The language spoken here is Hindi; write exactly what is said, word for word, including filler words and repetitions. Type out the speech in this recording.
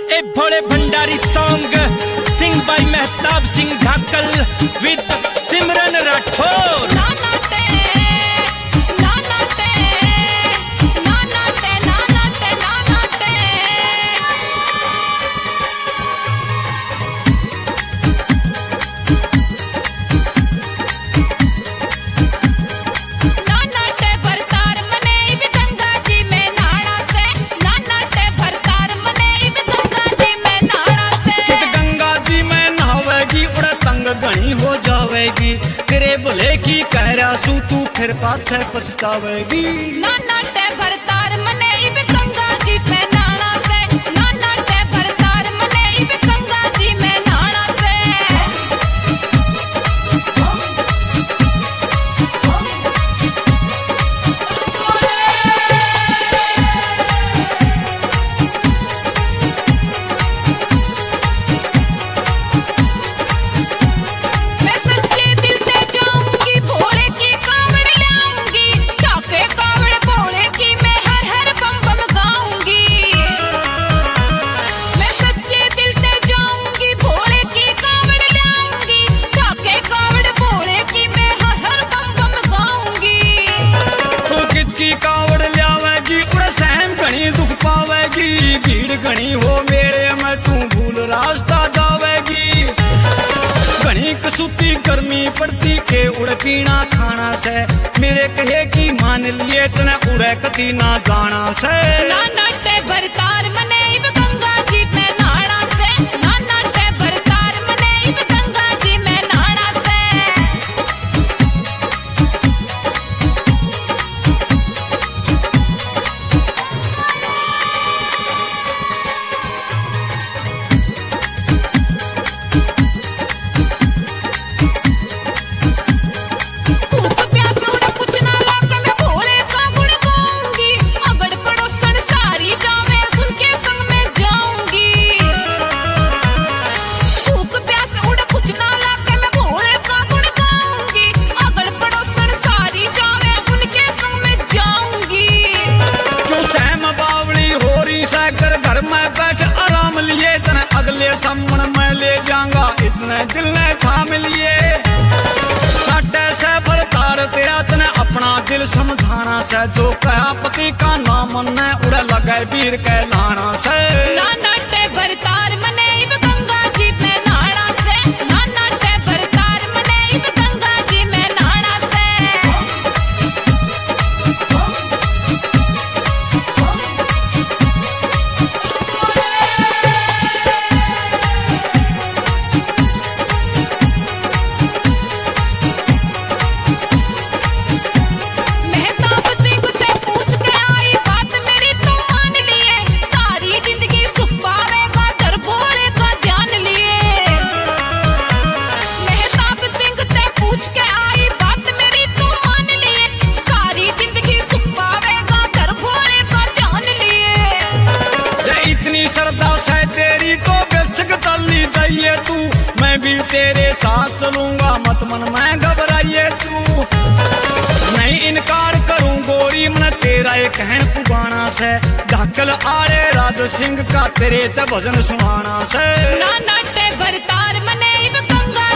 A Bhole Bhandari song sing by Mehtab Singh Dhakal with Simran Rathore. घनी हो जावेगी तेरे भले की कह रहा सू तू फिर पाछे पछतावेगी। नाना टे भरतार मने इब गंगा जी पे नाना से, नाना टे भरतार मने इब गंगा जी में नाना से। कावड़ लियावेगी उड़े सहम घनी दुख पावेगी, भीड़ घनी हो मेरे में तू भूल रास्ता जावेगी। घनी कसूती गर्मी पड़ती के उड़े पीना खाना से, मेरे कहे की मान लिए तने उड़े कती ना जाना से। नाना टे भरतार मने इब गंगा जी पे नाना से, नाना टे भरतार मने इब गंगा जी में नाना से। सम्मन मैं ले जाऊंगा इतने दिल ने थाम लिए, साढ़े से भरतार तेरा तने अपना दिल समझाना से। जो कहा पति का नाम ने उड़े लगे वीर के लाना से। नाना टे भरतार मने इब गंगा जी पे नाना से, नाना टे भरतार मने इब गंगा जी में नाना से। तू मैं भी तेरे साथ चलूंगा मत मन मैं घबराइए तू, नहीं इनकार करूं गोरी मन तेरा ये कहन पुगाना से। ढाकल आड़े राज सिंह का तेरे ते भजन सुनाना से। नाना टे भरतार मने इब गंगा